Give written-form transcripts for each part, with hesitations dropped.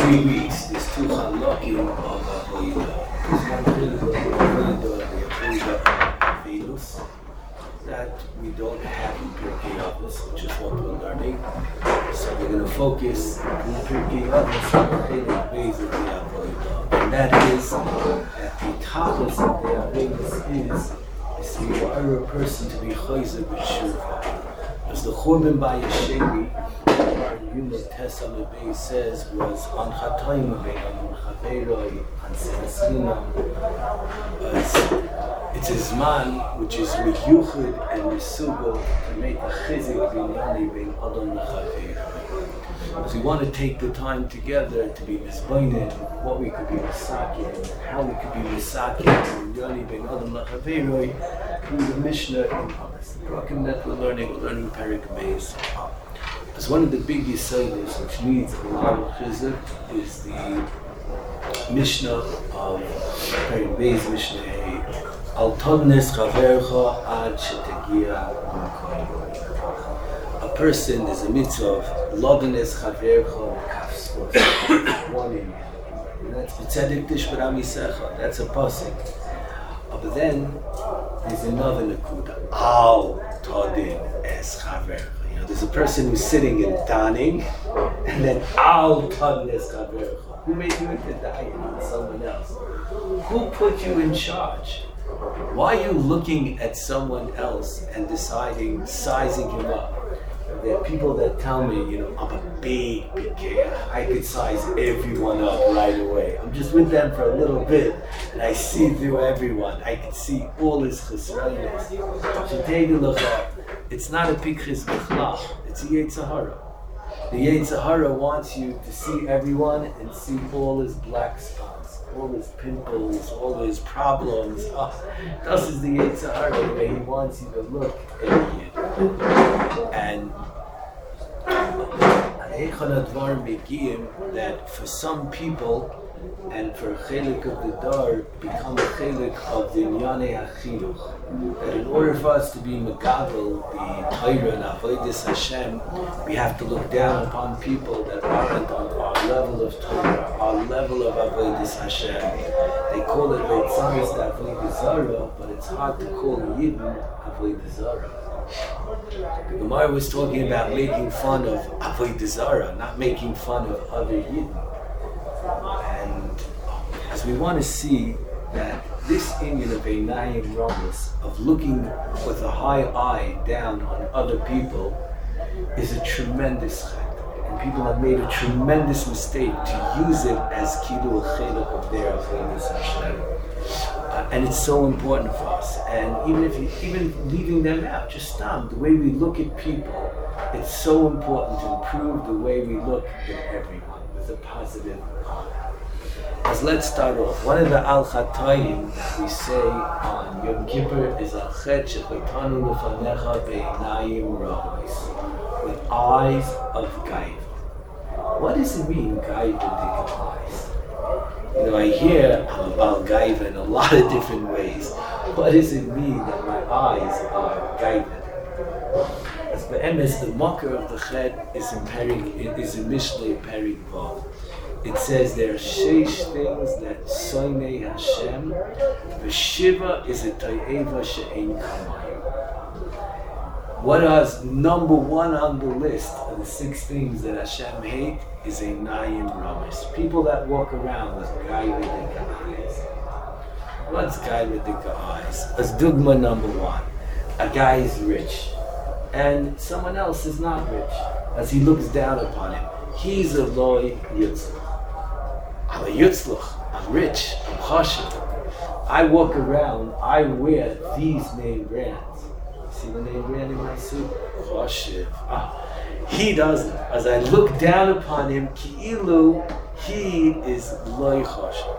3 weeks, there's two halakim of Avodah. There's one critical Avodah, the Avodah of Venus, that we don't have in Pirkei Avos, which is what we're learning. So we're going to focus in Pirkei Avos on the Chelik Beis of the Avodah. And that is, that the tachlis of the Avodah is to require a person to be chayzer b'shuvah. As the Churban Bayesheni, Yuma Tessa Mebei says, was on Chatoim Mebei, on Chaveroi, on Senasinam. It's a Zman which is Miyuchid and Misugo to make a chizik binyani bein Adam Chaveroi. So we want to take the time together to be misbainin, what we could be misakin, how we could be misakin, binyani bein Adam Chaveroi, through the Mishnah in Amas. The Prakim that we're learning Perek Beis. As one of the big yesodis which needs a lot of chizuk is the Mishnah of Perek Beis, Mishnah Hey. Al todnes chavercha ad shetegia l'makom. A person is a mitzvah of lodnes chavercha kafsvos, warning him. And that's b'tzedek tishbaram yisecha. That's a pasuk. But then there's another nakuda. Al todin es chavercha. There's a person who's sitting and daning, and then al todnes chavercha. Who made you into dying on someone else? Who put you in charge? Why are you looking at someone else and deciding, sizing him up? There are people that tell me, I'm a big kid. I could size everyone up right away. I'm just with them for a little bit, and I see through everyone. I can see all his chesronos. So take a look at, it's not a pikris b'chlach, it's a Yetzer Hara. The Yetzer Hara wants you to see everyone and see all his black spots, all his pimples, all his problems. This is the Yetzer Hara, the way he wants you to look at you. And that for some people and for a chelik of the dar become a chelik of the Inyanei HaChinuch. That in order for us to be Megabel, the Torah and Avodas Hashem, we have to look down upon people that aren't on our level of Torah, our level of Avodas Hashem. They call it Beitzamis Avodas Zarah, but it's hard to call Yidden Avodas Zarah. The Gemara was talking about making fun of Avodah Zarah, not making fun of other Yidden. And as we want to see that this Indian of Einayim Ramas, of looking with a high eye down on other people, is a tremendous chayt. And people have made a tremendous mistake to use it as kilu chelak of their Avodas Hashem. And it's so important for us. And even leaving them out, just stop. The way we look at people, it's so important to improve the way we look at everyone with a positive eye. As let's start off. One of the Al Chatayim that we say on Yom Kippur is Al Chet Shechetanu Lefanecha Be'inayim Ra'os, with eyes of Gaiva. What does it mean, Gaiva, the eyes? I hear I'm about Gaiva in a lot of different ways. What does it mean that my eyes are Gaiva? As be'emes, the mocker of the Chet is in Mishlei Perik Vav. It says there are 6 things that Soinei Hashem, V'shiva is a To'eva she'ein kamayim. What is number 1 on the list of the 6 things that Hashem hates is a Nayim Ramis. People that walk around with Gaiva eyes. What's Gaiva eyes? As Dugma number 1. A guy is rich, and someone else is not rich. As he looks down upon him, he's a loy yitzlach. I'm a yitzlach. I'm rich. I'm chashiv. I walk around. I wear these name brands. See the name brand in my suit? Chashiv. He doesn't. As I look down upon him, ki'ilu, he is loy chashiv.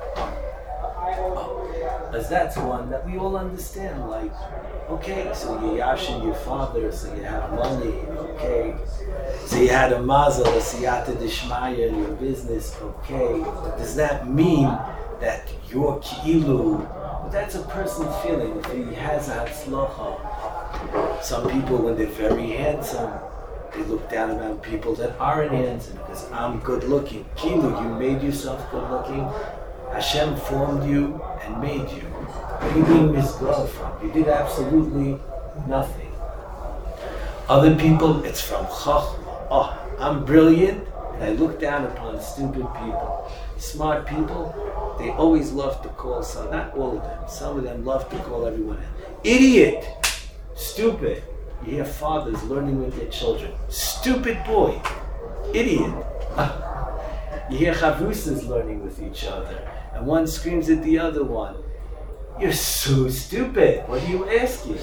As that's one that we all understand, like, okay, so you yashin your father, so you have money, okay. So you had a mazel, a siyata dishmaya in your business, okay. But does that mean that you're ki'ilu? But that's a person's feeling. If he has a hatzlacha, some people, when they're very handsome, They look down upon people that aren't handsome because I'm good looking. Kilu, you made yourself good looking. Hashem formed you and made you. What are you being misguided from? You did absolutely nothing. Other people, it's from Chachma. Oh, I'm brilliant, and I look down upon stupid people. Smart people, they always love to call some, not all of them, some of them love to call everyone an idiot, stupid. You hear fathers learning with their children, stupid boy, idiot. You hear chavusas learning with each other, and one screams at the other one, you're so stupid, what are you asking?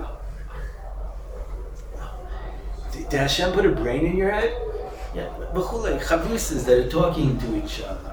Did Hashem put a brain in your head? Yeah, chavusas that are talking to each other.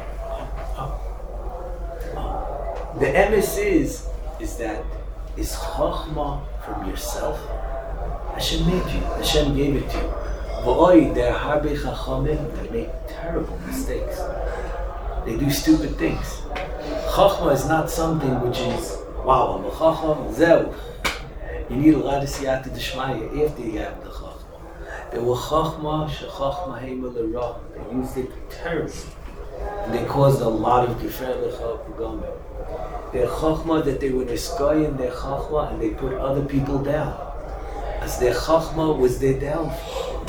The emes is that is chachma from yourself. Hashem made you. Hashem gave it to you. V'oi, there are harbe chachamim that make terrible mistakes. They do stupid things. Chachma is not something which is, wow, I'm a chacham, zeu. You need a lot of siyata d'shmaya after you have the chachma. There were chachma, shechachma heima l'ra. They used it terribly. And they caused a lot of gefer lecha pugama. Their chachma that they were niskayim their chachma and they put other people down. As their chachma was their downfall.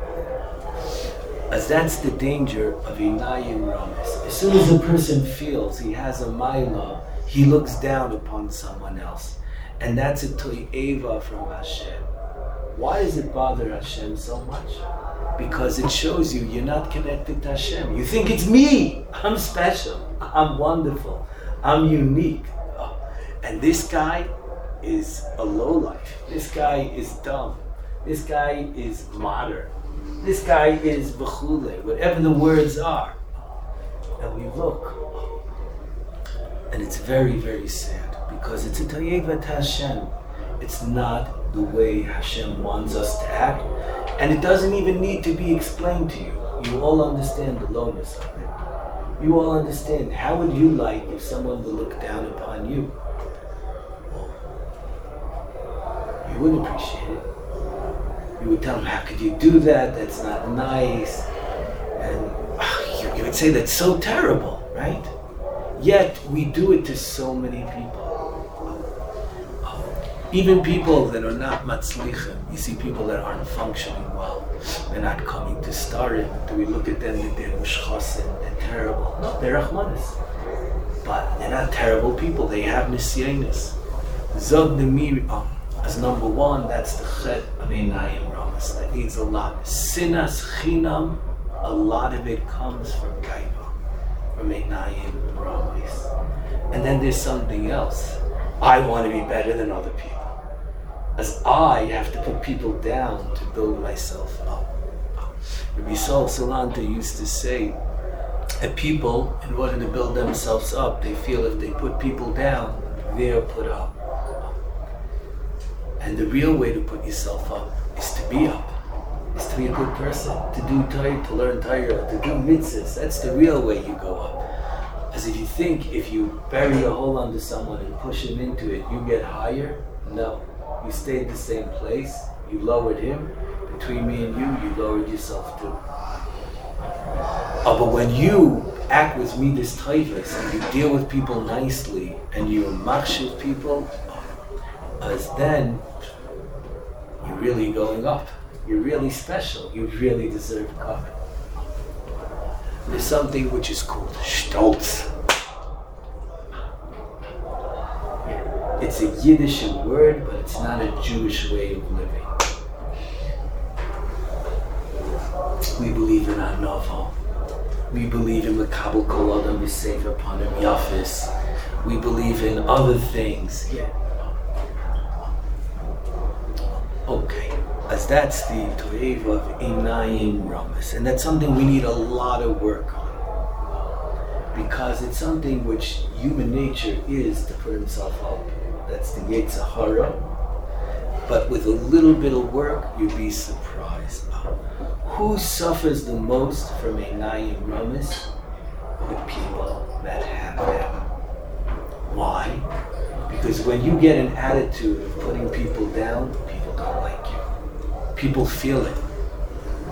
As that's the danger of inayim ramas. As soon as a person feels he has a maila, he looks down upon someone else. And that's a to'eva from Hashem. Why does it bother Hashem so much? Because it shows you you're not connected to Hashem. You think it's me. I'm special. I'm wonderful. I'm unique. Oh. And this guy is a lowlife. This guy is dumb. This guy is modern. This guy is b'chule, whatever the words are. And we look. And it's very, very sad because it's a to'eva to Hashem. It's not the way Hashem wants us to act. And it doesn't even need to be explained to you. You all understand the lowness of it. You all understand. How would you like if someone would look down upon you? You wouldn't appreciate it. You would tell them, how could you do that? That's not nice. And you would say, that's so terrible, right? Yet, we do it to so many people. Even people that are not matzlichim, you see people that aren't functioning well, they're not coming to starim. Do we look at them that they're mushchasim, they're terrible? No, they're rachmanis. But they're not terrible people, they have nisyanis. Zog demir, as number one, that's the chet of einayim ramas. That needs a lot. Sinas chinam, a lot of it comes from gaiva, from einayim ramas. And then there's something else. I want to be better than other people. As I have to put people down to build myself up. Rabbi Yisrael Salanta used to say that people, in order to build themselves up, they feel if they put people down, they're put up. And the real way to put yourself up is to be up. Is to be a good person, to do Torah, to learn Torah, to do mitzvahs. That's the real way you go up. As if you think if you bury a hole under someone and push him into it, you get higher. No. You stayed the same place. You lowered him. Between me and you lowered yourself too. But when you act with midas taivas and you deal with people nicely and you machshiv people, as then you're really going up. You're really special. You really deserve cover. There's something which is called stolz. It's a Yiddish word, but it's not a Jewish way of living. We believe in Anava. We believe in Makabel Kol Adam V'Sefer upon him Yafis. We believe in other things. Yeah. Okay, as that's the to'eva of einayim ramas, and that's something we need a lot of work on. Because it's something which human nature is to put himself up. That's the Yetzer Hara. But with a little bit of work, you'd be surprised. Who suffers the most from einayim ramas? The people that have them. Why? Because when you get an attitude of putting people down, people don't like you. People feel it.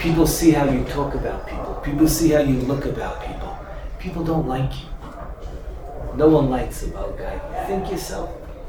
People see how you talk about people. People see how you look about people. People don't like you. No one likes a bald guy. Think yourself.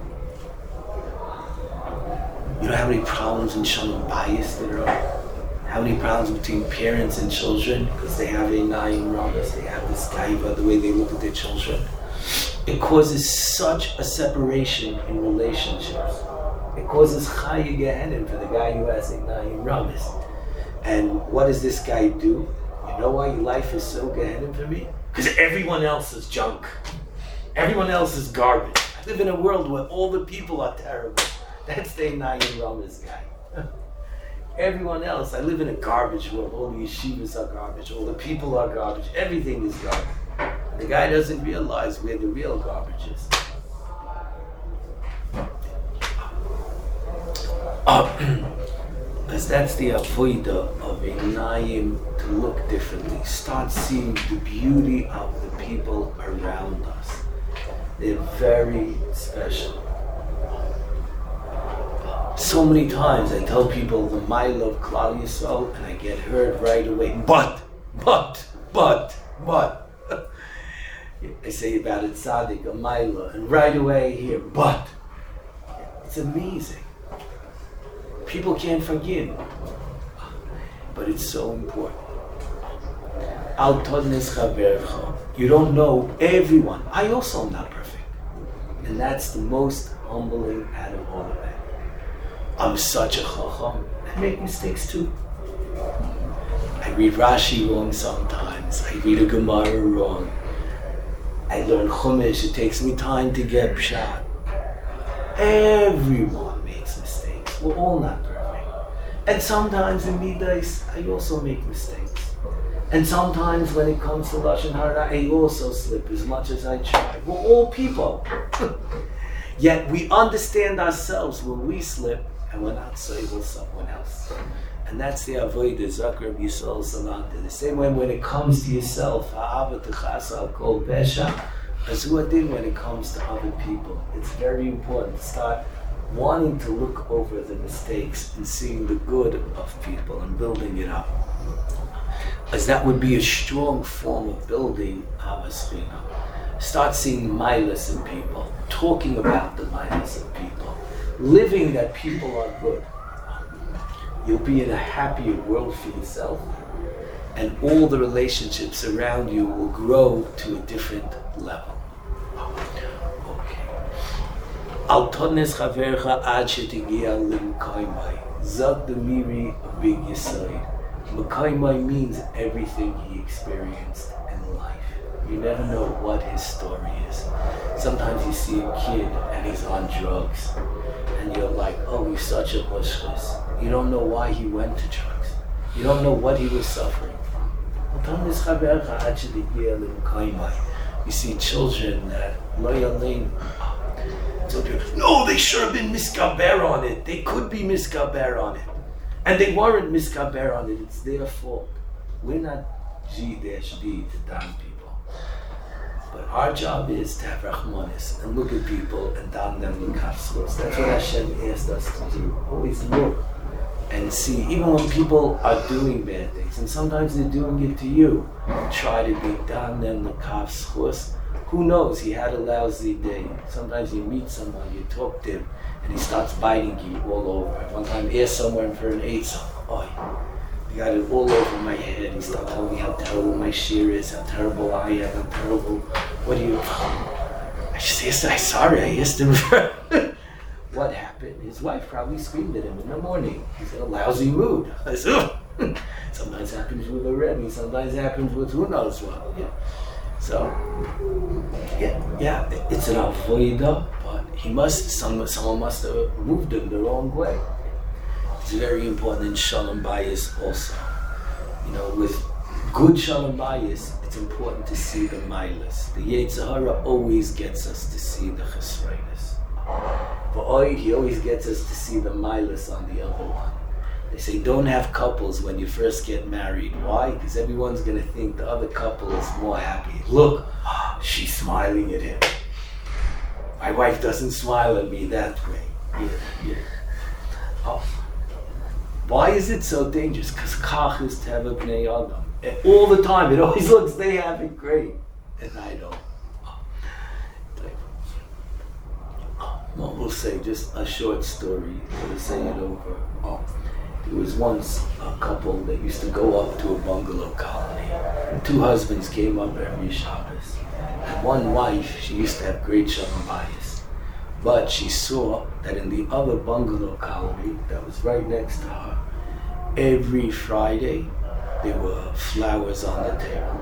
You know how many problems in Shalom bias there are? How many problems between parents and children because they have a Nayim Ramas, they have this gaiva, the way they look at their children. It causes such a separation in relationships. It causes Chaya Gehenim for the guy who has a Nayim Ramas. And what does this guy do? You know why your life is so Gehenim for me? Because everyone else is junk. Everyone else is garbage. I live in a world where all the people are terrible. That's the Nayim Ramas guy. Everyone else, I live in a garbage world. All the yeshivas are garbage. All the people are garbage. Everything is garbage. And the guy doesn't realize where the real garbage is. Because that's the avoida of a Nayim, to look differently. Start seeing the beauty of the people around us. They're very special. So many times I tell people the mile of Klal Yisrael and I get heard right away, but. I say about it tzaddik, a mile, and right away here, but. It's amazing. People can't forgive, but it's so important. Al todnes chavercha. You don't know everyone. I also am not perfect. And that's the most humbling out of all of that. I'm such a chacham. I make mistakes too. I read Rashi wrong sometimes. I read a Gemara wrong. I learn Chumash. It takes me time to get pshat. Everyone makes mistakes. We're all not perfect. And sometimes in Midas, I also make mistakes. And sometimes when it comes to Lashon Hara, I also slip as much as I try. We're all people. Yet we understand ourselves when we slip, and we're not saying with someone else. And that's the avodah Zakar Yisrael Salanta. The same way when it comes to yourself, ha'ava t'chasa kol pesha, as did when it comes to other people. It's very important to start wanting to look over the mistakes and seeing the good of people and building it up. As that would be a strong form of building Ahavas Chinam. Start seeing milas in people, talking about the milas of people, living that people are good. You'll be in a happier world for yourself, and all the relationships around you will grow to a different level. Okay. Al todnes chavercha ad shetigia limkaimai. Zad the miri of Big Yisrael. Makaimai means everything he experienced in life. You never know what his story is. Sometimes you see a kid and he's on drugs, and you're like, oh, he's such a bushras. You don't know why he went to drugs. You don't know what he was suffering from. You see children that no, they should have been miskaber on it. They could be miskaber on it. And they weren't miskaber on it. It's their fault. We're not G-D to damn people. But our job is to have rachmanis and look at people and down them in kapsulas. That's what Hashem asked us to do. Always look and see, even when people are doing bad things, and sometimes they're doing it to you, try to be down them the kapsulas. Who knows? He had a lousy day. Sometimes you meet someone, you talk to him, and he starts biting you all over. One time, I asked someone for an eitzah. Oh, he got it all over my head. He started telling me how terrible my shear is, how terrible I am, how terrible. What do you? I just asked him. I'm sorry. I asked him for what happened. His wife probably screamed at him in the morning. He's in a lousy mood. I said, oh. Sometimes happens with a Rebbe. Sometimes happens with who knows what. Yeah. So, yeah, it's an avoida, but someone must have moved him the wrong way. It's very important in Shalom Bayis also. You know, with good Shalom Bayis, it's important to see the milas. The Yetzer Hara always gets us to see the chesronos. But he always gets us to see the milas on the other one. They say don't have couples when you first get married. Why? Because everyone's going to think the other couple is more happy. Look, she's smiling at him. My wife doesn't smile at me that way. Yeah. Oh. Why is it so dangerous? Because kach is teva bnei adam. And all the time, it always looks they have it great, and I don't. Well, we'll say just a short story to say it over. There was once a couple that used to go up to a bungalow colony. And two husbands came up every Shabbos. And one wife, she used to have great shalom bayis. But she saw that in the other bungalow colony that was right next to her, every Friday there were flowers on the table.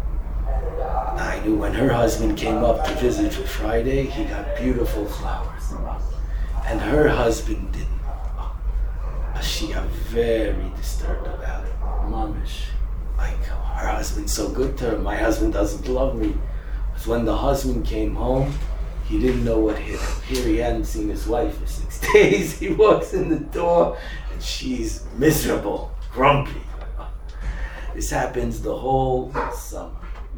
I knew when her husband came up to visit for Friday, he got beautiful flowers. And her husband didn't. She got very disturbed about it. Mamish, like, her husband's so good to her, my husband doesn't love me. Because when the husband came home, he didn't know what hit him. Here he hadn't seen his wife for 6 days. He walks in the door and she's miserable, grumpy. This happens the whole summer.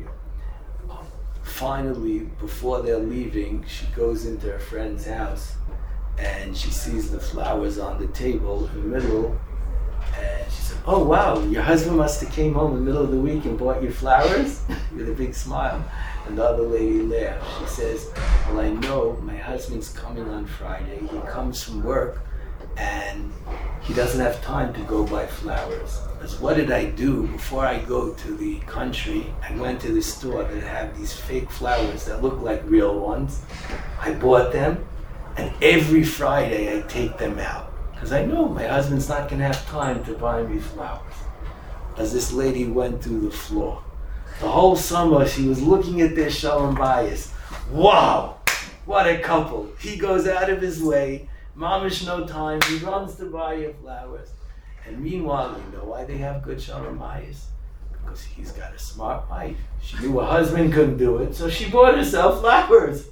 Finally, before they're leaving, she goes into her friend's house and she sees the flowers on the table in the middle, and she said, "Oh wow, your husband must have came home in the middle of the week and bought you flowers?" With a big smile. And the other lady laughed. She says, "Well, I know my husband's coming on Friday. He comes from work and he doesn't have time to go buy flowers. Because what did I do before I go to the country? I went to the store that had these fake flowers that look like real ones. I bought them, and every Friday I take them out. Because I know my husband's not going to have time to buy me flowers." As this lady went through the floor, the whole summer she was looking at their shalom bayis. Wow, what a couple. He goes out of his way, mamish no time, he runs to buy you flowers. And meanwhile, you know why they have good shalom bayis? Because he's got a smart wife. She knew her husband couldn't do it, so she bought herself flowers.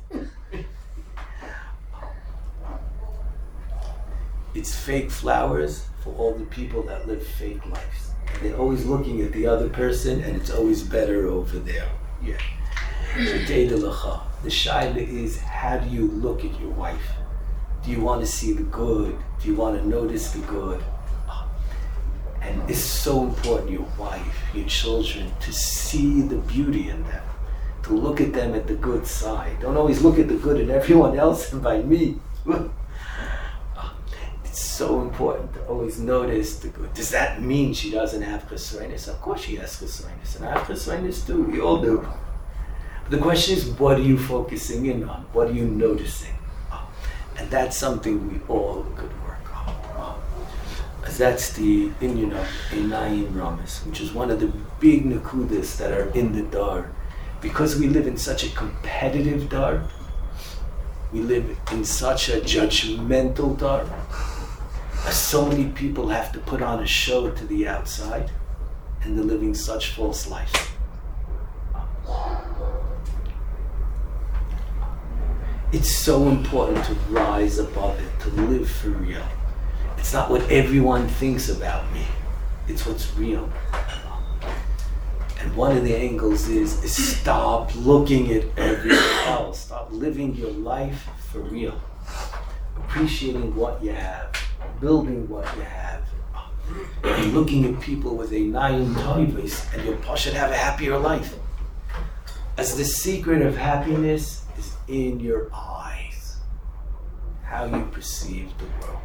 It's fake flowers for all the people that live fake lives. They're always looking at the other person, and it's always better over there. Yeah. The shaila is, how do you look at your wife? Do you want to see the good? Do you want to notice the good? And it's so important, your wife, your children, to see the beauty in them, to look at them at the good side. Don't always look at the good in everyone else and by me. It's so important to always notice the good. Does that mean she doesn't have chesroinus? Of course she has chesroinus, and I have chesroinus too, we all do. But the question is, what are you focusing in on? What are you noticing? And that's something we all could work on. As that's the inyan of Einayim Ramas, which is one of the big nakudas that are in the dar. Because we live in such a competitive dar, we live in such a judgmental dar, so many people have to put on a show to the outside, and they're living such false lives. It's so important to rise above it, to live for real. It's not what everyone thinks about me, it's what's real. And one of the angles is stop looking at everyone else. Stop living your life for real. Appreciating what you have, building what you have, and looking at people with Einayim Tovos, and you'll should have a happier life. As the secret of happiness is in your eyes, how you perceive the world.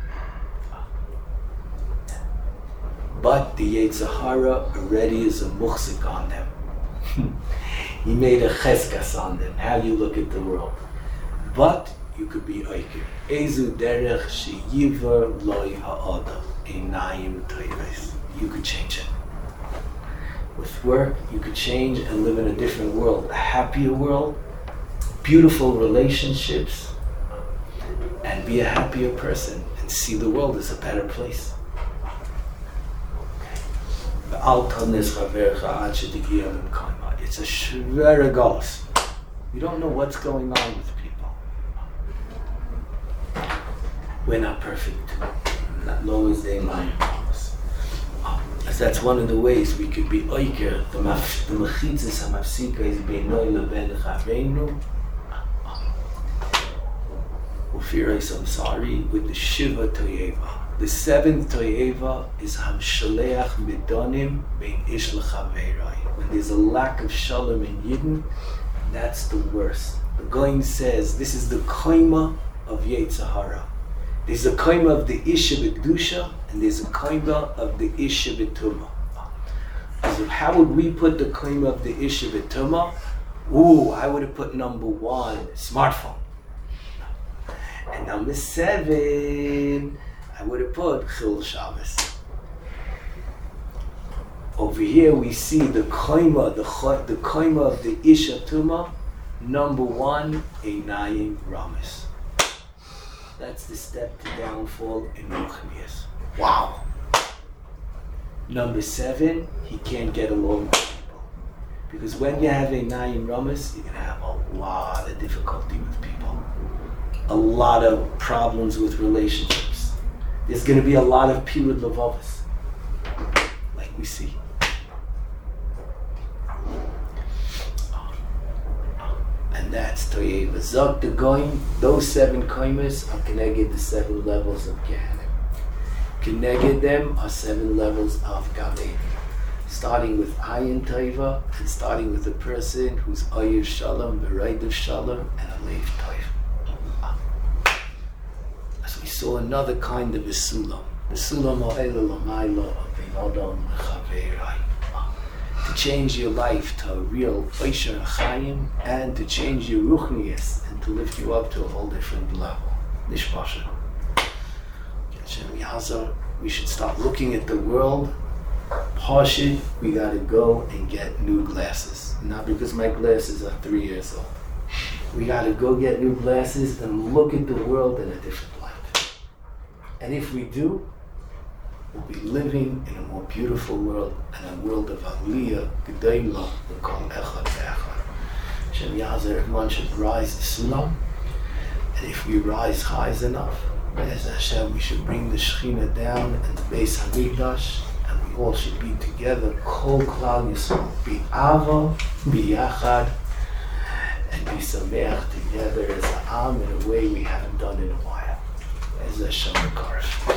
But the Yetzer Hara already is a muchzik on them. He made a cheskas on them, how you look at the world. But you could be oiker. Ezu derech sheyiver loy ha'adam einayim tovos. You could change it. With work, you could change and live in a different world, a happier world, beautiful relationships, and be a happier person and see the world as a better place. It's a shvera galus. You don't know what's going on with people. We're not perfect. Not low as they lie. As that's one of the ways we could be oiker. The mechitzes hamafsika is beinoi leben chaveinu. Ufirais, I'm sorry, with the Shiva Toyeva. The seventh Toyeva is Hamshaleach Midonim Bein Ish L'Chaveirai. When there's a lack of Shalom in Yidden, that's the worst. The Goin says this is the Koima of Yetzer Hara. There's a Koima of the Isha B'Kedusha, and there's a Koima of the Isha B'Tumah. So how would we put the Koima of the Isha B'Tumah? I would have put number 1, smartphone. And number 7, I would have put Chil Shabbos. Over here we see the Koima, the Koima of the Isha Tumah, number 1, Einayim Ramis. That's the step to downfall in Ruchnias. Wow! Number 7, he can't get along with people. Because when you have Einayim Ramis, you're going to have a lot of difficulty with people. A lot of problems with relationships. There's going to be a lot of Pilud Levavos, like we see. And that's Toyeva. Zok the Goyim, those 7 Koimas are connected to 7 levels of Gehenna. Connected them are 7 levels of Galedim. Starting with Ayin Toiva, and starting with a person who's Ayir Shalom, Bereidav Shalom, and Alev Toiv. As we saw another kind of a Sulam. The Sulam Ha'ela L'mayla of B'nadam L'Chaveirai. To change your life to a real Oisher Chaim, and to change your Ruchnias, and to lift you up to a whole different level. Nishpasha. We should stop looking at the world. Pashid, we gotta go and get new glasses. Not because my glasses are 3 years old. We gotta go get new glasses and look at the world in a different light. And if we do, we'll be living in a more beautiful world, and a world of Aliyah, Gedaila, L'Kol Echad Ve'echad. Shem Yazer, everyone should rise the Sulam, and if we rise high enough, as Hashem, we should bring the Shechina down and the Beis Hamikdash, and we all should be together, Kol Klal Yisrael, be Ava, be Yachad, and be Sameach together as an Am in a way we haven't done in a while. As Hashem Karf.